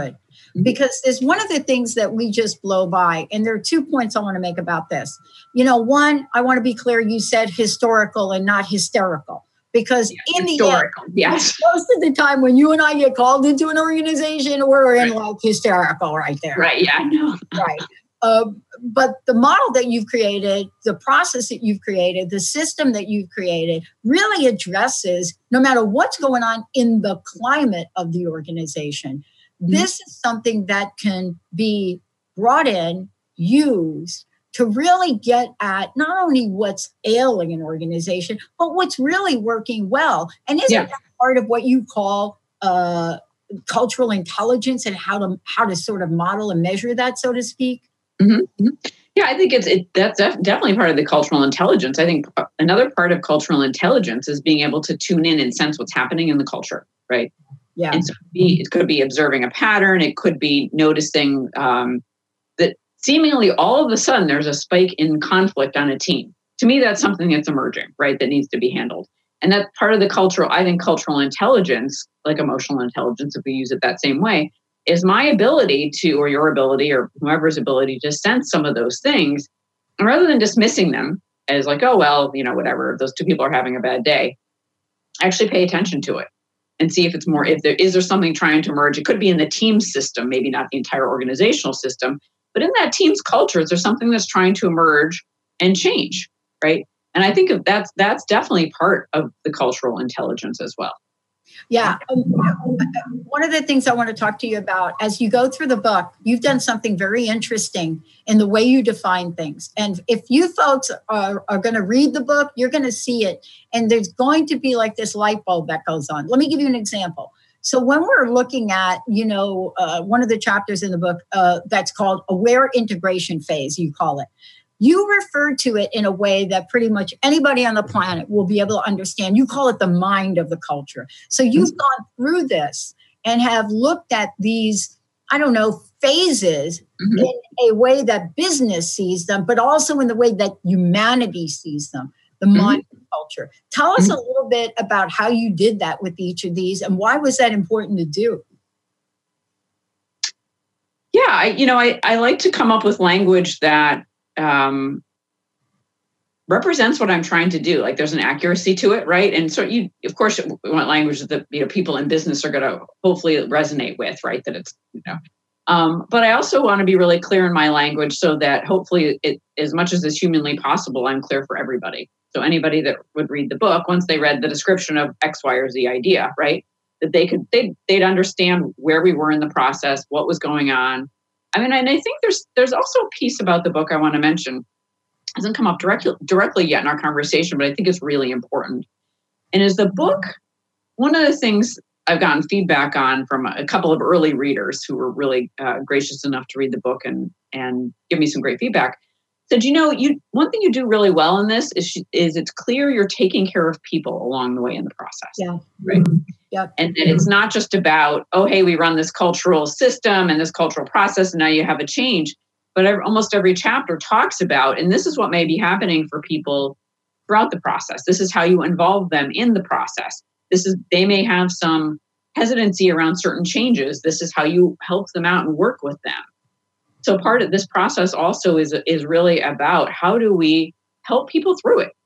Because there's one of the things that we just blow by. And there are two points I want to make about this. You know, one, I want to be clear, you said historical and not hysterical. Because yeah, in historical, the end, yes. most of the time when you and I get called into an organization, we're in right. like hysterical right there. Right, yeah, I know. Right. Uh, but the model that you've created, the process that you've created, the system that you've created really addresses, no matter what's going on in the climate of the organization, mm-hmm. this is something that can be brought in, used to really get at not only what's ailing an organization, but what's really working well. And isn't yeah. that part of what you call uh, cultural intelligence and how to how to sort of model and measure that, so to speak? Mm-hmm. Yeah, I think it's it, that's def- definitely part of the cultural intelligence. I think another part of cultural intelligence is being able to tune in and sense what's happening in the culture, right? Yeah. And so it could be observing a pattern. It could be noticing um, that seemingly all of a sudden there's a spike in conflict on a team. To me, that's something that's emerging, right? That needs to be handled. And that's part of the cultural, I think cultural intelligence, like emotional intelligence, if we use it that same way, is my ability to, or your ability, or whoever's ability to sense some of those things, and rather than dismissing them as like, oh, well, you know, whatever, those two people are having a bad day, actually pay attention to it and see if it's more, if there is there something trying to emerge. It could be in the team system, maybe not the entire organizational system, but in that team's culture, is there something that's trying to emerge and change, right? And I think that's that's definitely part of the cultural intelligence as well. Yeah. Um, one of the things I want to talk to you about, as you go through the book, you've done something very interesting in the way you define things. And if you folks are, are going to read the book, you're going to see it. And there's going to be like this light bulb that goes on. Let me give you an example. So when we're looking at, you know, uh, one of the chapters in the book uh, that's called Aware Integration Phase, you call it. You refer to it in a way that pretty much anybody on the planet will be able to understand. You call it the mind of the culture. So you've gone through this and have looked at these, I don't know, phases mm-hmm. in a way that business sees them, but also in the way that humanity sees them, the mm-hmm. mind of the culture. Tell us mm-hmm. a little bit about how you did that with each of these and why was that important to do? Yeah, I, you know, I, I like to come up with language that Um, represents what I'm trying to do. Like there's an accuracy to it, right? And so you, of course, we want language that you know people in business are going to hopefully resonate with, right? That it's you know. Um, but I also want to be really clear in my language so that hopefully, it, as much as is humanly possible, I'm clear for everybody. So anybody that would read the book, once they read the description of X, Y, or Z idea, right, that they could they they'd understand where we were in the process, what was going on. I mean, and I think there's there's also a piece about the book I want to mention. It hasn't come up directly directly yet in our conversation, but I think it's really important. And is the book, one of the things I've gotten feedback on from a couple of early readers who were really uh, gracious enough to read the book and and give me some great feedback, said, you know, you one thing you do really well in this is is it's clear you're taking care of people along the way in the process. Yeah. Right. Yep. And that it's not just about, oh, hey, we run this cultural system and this cultural process, and now you have a change. But every, almost every chapter talks about, and this is what may be happening for people throughout the process. This is how you involve them in the process. This is, they may have some hesitancy around certain changes. This is how you help them out and work with them. So part of this process also is, is really about how do we help people through it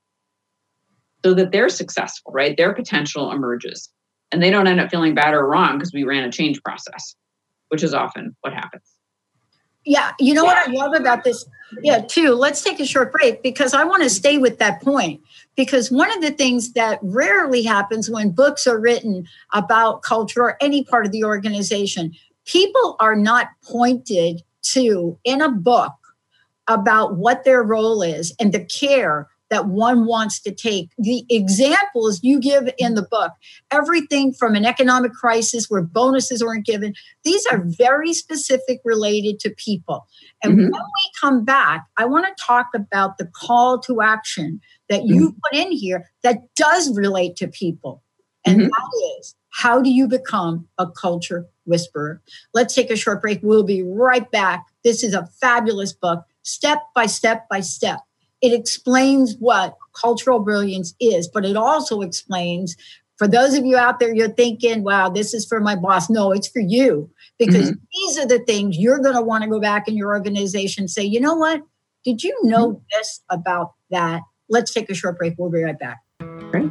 so that they're successful, right? Their potential emerges. And they don't end up feeling bad or wrong because we ran a change process, which is often what happens. Yeah. You know yeah. what I love about this? Yeah, too. Let's take a short break because I want to stay with that point. Because one of the things that rarely happens when books are written about culture or any part of the organization, people are not pointed to in a book about what their role is and the care that one wants to take. The examples you give in the book, everything from an economic crisis where bonuses weren't given, these are very specific related to people. And mm-hmm. when we come back, I want to talk about the call to action that you mm-hmm. put in here that does relate to people. And mm-hmm. that is, how do you become a culture whisperer? Let's take a short break. We'll be right back. This is a fabulous book, step by step by step. It explains what cultural brilliance is, but it also explains For those of you out there, you're thinking, wow, this is for my boss. No, it's for you, because mm-hmm. these are the things you're going to want to go back in your organization and say, you know what? Did you know mm-hmm. this about that? Let's take a short break. We'll be right back. Great.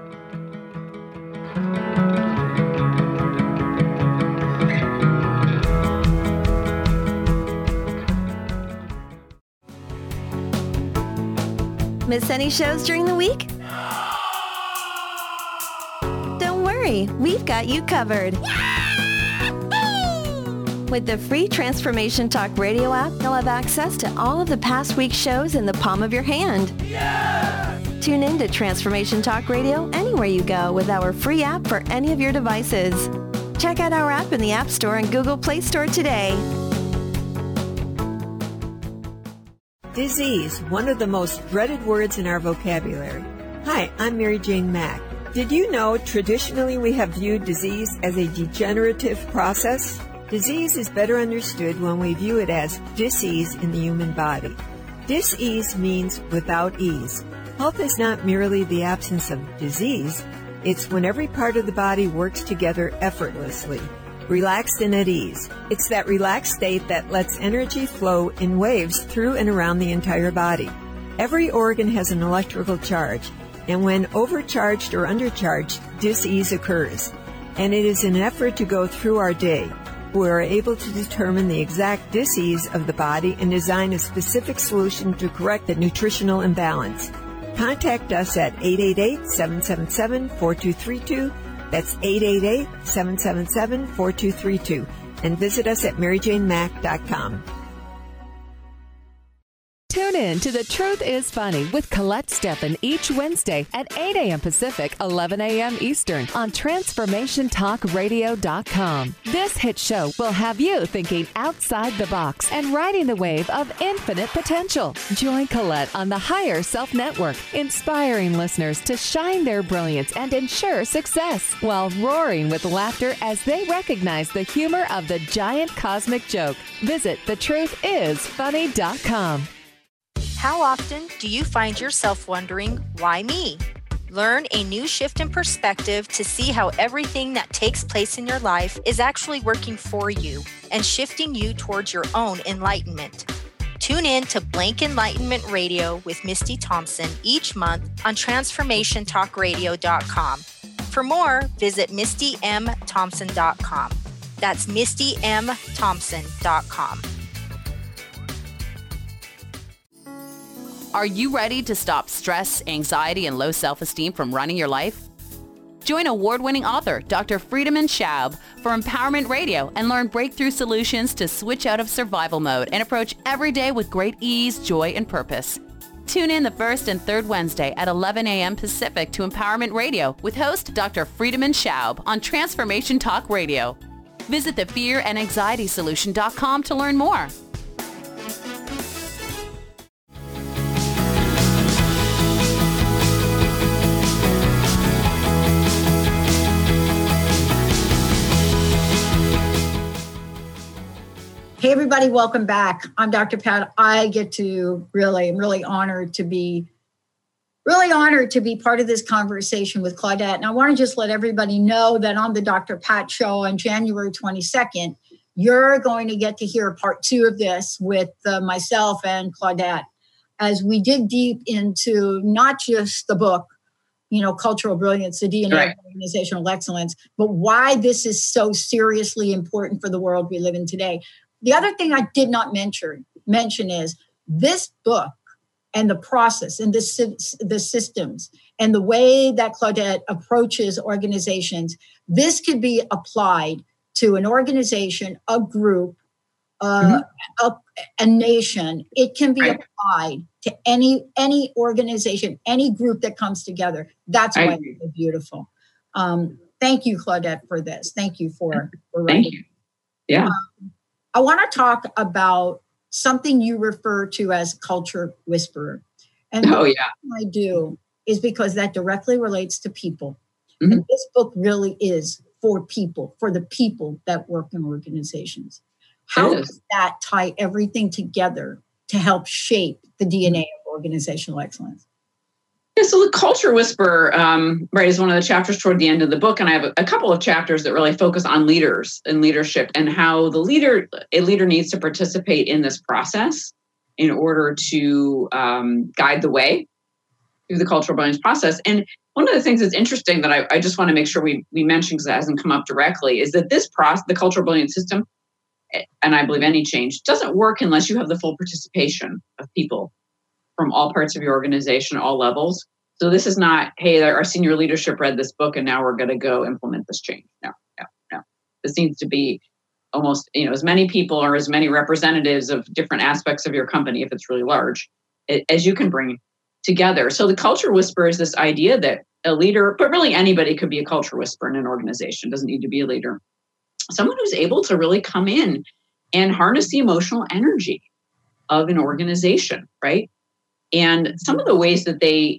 Miss any shows during the week? Don't worry, we've got you covered. With the free Transformation Talk Radio app, you'll have access to all of the past week's shows in the palm of your hand. Yeah! Tune in to Transformation Talk Radio anywhere you go with our free app for any of your devices. Check out our app in the App Store and Google Play Store today. Disease, one of the most dreaded words in our vocabulary. Hi, I'm Mary Jane Mack. Did you know traditionally we have viewed disease as a degenerative process? Disease is better understood when we view it as dis-ease in the human body. Dis-ease means without ease. Health is not merely the absence of disease. It's when every part of the body works together effortlessly, relaxed and at ease. It's that relaxed state that lets energy flow in waves through and around the entire body. Every organ has an electrical charge, and when overcharged or undercharged, dis-ease occurs. And it is an effort to go through our day. We are able to determine the exact dis-ease of the body and design a specific solution to correct the nutritional imbalance. Contact us at eight eight eight, seven seven seven, four two three two. That's eight eight eight, seven seven seven, four two three two. And visit us at mary jane mack dot com. Tune in to The Truth is Funny with Colette Steffen each Wednesday at eight a.m. Pacific, eleven a.m. Eastern on transformation talk radio dot com. This hit show will have you thinking outside the box and riding the wave of infinite potential. Join Colette on the Higher Self Network, inspiring listeners to shine their brilliance and ensure success while roaring with laughter as they recognize the humor of the giant cosmic joke. Visit the truth is funny dot com. How often do you find yourself wondering, why me? Learn a new shift in perspective to see how everything that takes place in your life is actually working for you and shifting you towards your own enlightenment. Tune in to Blank Enlightenment Radio with Misty Thompson each month on transformation talk radio dot com. For more, visit misty m thompson dot com. That's misty m thompson dot com. Are you ready to stop stress, anxiety, and low self-esteem from running your life? Join award-winning author Doctor Friedemann Schaub for Empowerment Radio and learn breakthrough solutions to switch out of survival mode and approach every day with great ease, joy, and purpose. Tune in the first and third Wednesday at eleven a.m. Pacific to Empowerment Radio with host Doctor Friedemann Schaub on Transformation Talk Radio. Visit the fear and anxiety solution dot com to learn more. Hey, everybody, welcome back. I'm Doctor Pat. I get to really, I'm really honored to be, really honored to be part of this conversation with Claudette. And I want to just let everybody know that on the Doctor Pat Show on January twenty-second, you're going to get to hear part two of this with uh, myself and Claudette as we dig deep into not just the book, you know, Cultural Brilliance, the D N A right. of Organizational Excellence, but why this is so seriously important for the world we live in today. The other thing I did not mention, mention is this book and the process and the, the systems and the way that Claudette approaches organizations, this could be applied to an organization, a group, uh, mm-hmm. a, a nation. It can be right. applied to any any organization, any group that comes together. That's why it's so beautiful. Um, thank you, Claudette, for this. Thank you for, for writing. Thank you. Yeah. Um, I want to talk about something you refer to as culture whisperer. And oh, yeah. what I do is because that directly relates to people. Mm-hmm. And this book really is for people, for the people that work in organizations. How does that tie everything together to help shape the D N A of organizational excellence? Yeah, so the Culture Whisperer, um, right, is one of the chapters toward the end of the book, and I have a, a couple of chapters that really focus on leaders and leadership and how the leader, a leader needs to participate in this process in order to um, guide the way through the cultural brilliance process. And one of the things that's interesting that I, I just want to make sure we we mention, because it hasn't come up directly, is that this process, the cultural brilliance system, and I believe any change, doesn't work unless you have the full participation of people from all parts of your organization, all levels. So this is not, hey, our senior leadership read this book and now we're going to go implement this change. No, no, no. This needs to be almost, you know, as many people or as many representatives of different aspects of your company, if it's really large, as you can bring together. So the Culture Whisperer is this idea that a leader, but really anybody could be a culture whisperer in an organization, doesn't need to be a leader. Someone who's able to really come in and harness the emotional energy of an organization, right? And some of the ways that they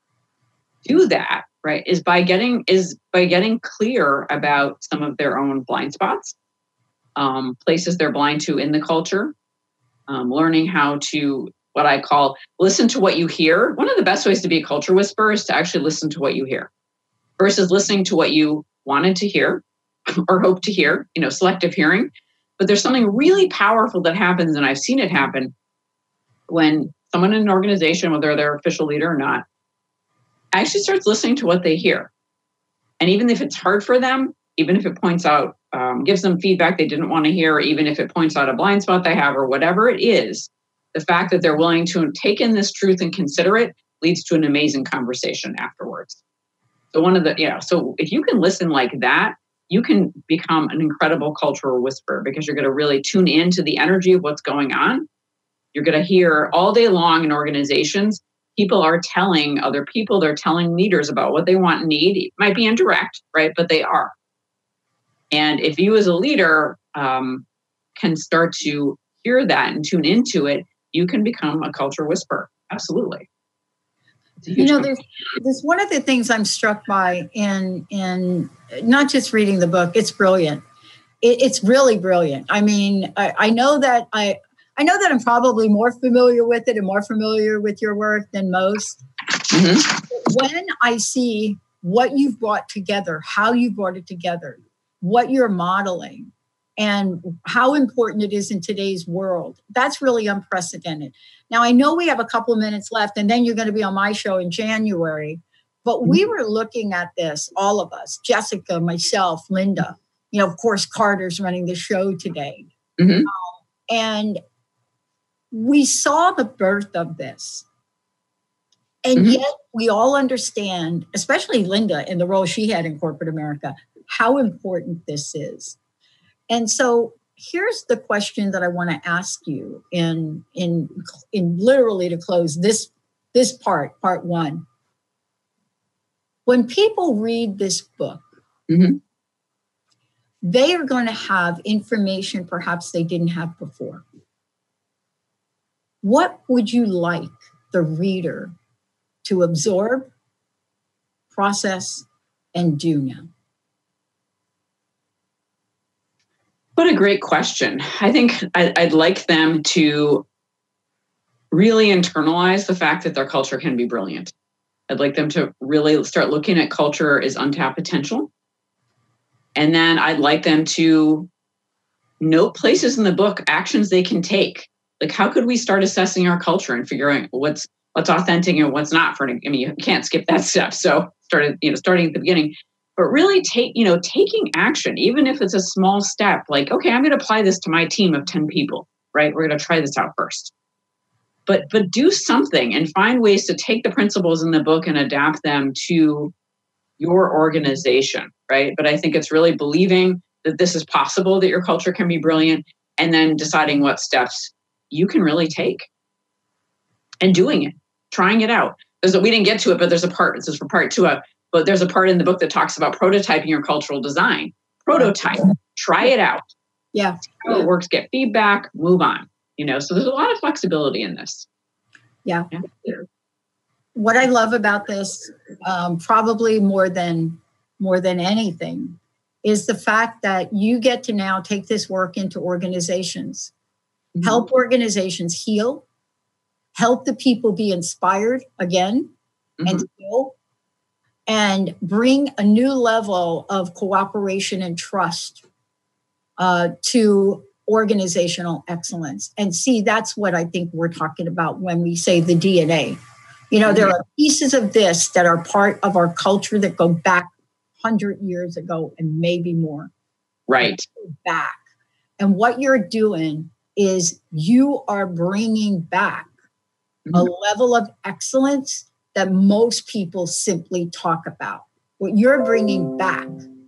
do that, right, is by getting is by getting clear about some of their own blind spots, um, places they're blind to in the culture, um, learning how to, what I call, listen to what you hear. One of the best ways to be a culture whisperer is to actually listen to what you hear versus listening to what you wanted to hear or hope to hear, you know, selective hearing. But there's something really powerful that happens, and I've seen it happen when someone in an organization, whether they're official leader or not, actually starts listening to what they hear. And even if it's hard for them, even if it points out, um, gives them feedback they didn't want to hear, or even if it points out a blind spot they have or whatever it is, the fact that they're willing to take in this truth and consider it leads to an amazing conversation afterwards. So one of the, yeah, so if you can listen like that, you can become an incredible cultural whisperer, because you're going to really tune into the energy of what's going on. You're going to hear all day long in organizations, people are telling other people, they're telling leaders about what they want and need. It might be indirect, right? But they are. And if you as a leader um, can start to hear that and tune into it, you can become a culture whisperer. Absolutely. You know, there's, there's one of the things I'm struck by in, in not just reading the book, it's brilliant. It, it's really brilliant. I mean, I, I know that I, I know that I'm probably more familiar with it and more familiar with your work than most. Mm-hmm. When I see what you've brought together, how you brought it together, what you're modeling, and how important it is in today's world, that's really unprecedented. Now, I know we have a couple of minutes left, and then you're going to be on my show in January. But we were looking at this, all of us, Jessica, myself, Linda, you know, of course, Carter's running the show today. Mm-hmm. Um, and we saw the birth of this. And mm-hmm. yet we all understand, especially Linda in the role she had in corporate America, how important this is. And so here's the question that I want to ask you in, in, in literally to close this, this part, part one. When people read this book, mm-hmm. they are going to have information perhaps they didn't have before. What would you like the reader to absorb, process, and do now? What a great question. I think I'd, I'd like them to really internalize the fact that their culture can be brilliant. I'd like them to really start looking at culture as untapped potential. And then I'd like them to note places in the book, actions they can take. Like, how could we start assessing our culture and figuring what's what's authentic and what's not? For I mean, you can't skip that step. So started, you know, starting at the beginning, but really take, you know, taking action, even if it's a small step. Like, okay, I'm going to apply this to my team of ten people, right? We're going to try this out first. But but do something and find ways to take the principles in the book and adapt them to your organization, right? But I think it's really believing that this is possible, that your culture can be brilliant, and then deciding what steps you can really take and doing it, trying it out. There's a, we didn't get to it, but there's a part, this is for part two, uh, but there's a part in the book that talks about prototyping your cultural design. Prototype, try it out. Yeah. See how it works, get feedback, move on. You know, so there's a lot of flexibility in this. Yeah. yeah. What I love about this, um, probably more than more than anything, is the fact that you get to now take this work into organizations, mm-hmm. help organizations heal, help the people be inspired again, mm-hmm. and skill, and bring a new level of cooperation and trust uh, to organizational excellence. And see, that's what I think we're talking about when we say the D N A. You know, mm-hmm. there are pieces of this that are part of our culture that go back one hundred years ago and maybe more. Right. Back. And what you're doing is you are bringing back mm-hmm. a level of excellence that most people simply talk about. What you're bringing back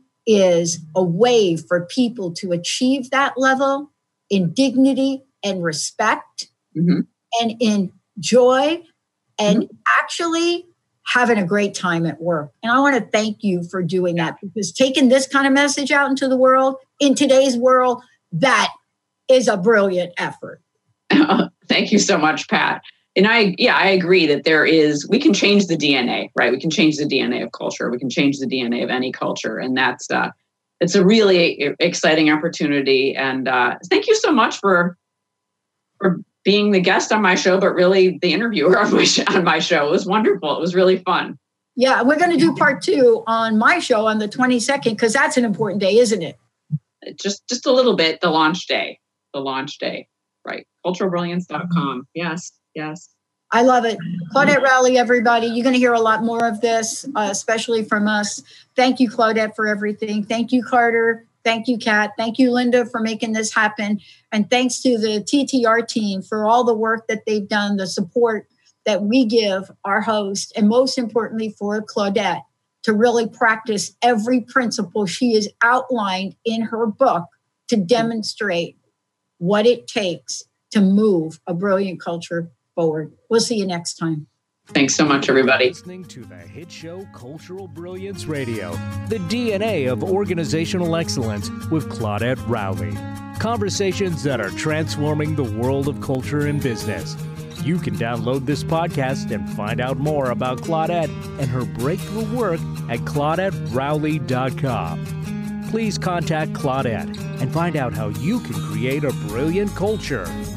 is a way for people to achieve that level in dignity and respect mm-hmm. and in joy and mm-hmm. actually having a great time at work. And I want to thank you for doing that, because taking this kind of message out into the world, in today's world, that is a brilliant effort. Thank you so much, Pat. And I, yeah, I agree that there is, we can change the D N A, right? We can change the D N A of culture. We can change the D N A of any culture. And that's, uh, it's a really exciting opportunity. And uh, thank you so much for, for being the guest on my show, but really the interviewer on my, sh- on my show. It was wonderful. It was really fun. Yeah, we're going to do part two on my show on the twenty-second, because that's an important day, isn't it? Just, just a little bit, the launch day, the launch day, right? cultural brilliance dot com. Yes. Yes. I love it. Claudette Rowley, everybody. You're going to hear a lot more of this, uh, especially from us. Thank you, Claudette, for everything. Thank you, Carter. Thank you, Kat. Thank you, Linda, for making this happen. And thanks to the T T R team for all the work that they've done, the support that we give our host, and most importantly for Claudette to really practice every principle she has outlined in her book to demonstrate what it takes to move a brilliant culture forward. We'll see you next time. Thanks so much, everybody. Listening to the hit show Cultural Brilliance Radio, the D N A of organizational excellence with Claudette Rowley. Conversations that are transforming the world of culture and business. You can download this podcast and find out more about Claudette and her breakthrough work at claudette rowley dot com. Please contact Claudette and find out how you can create a brilliant culture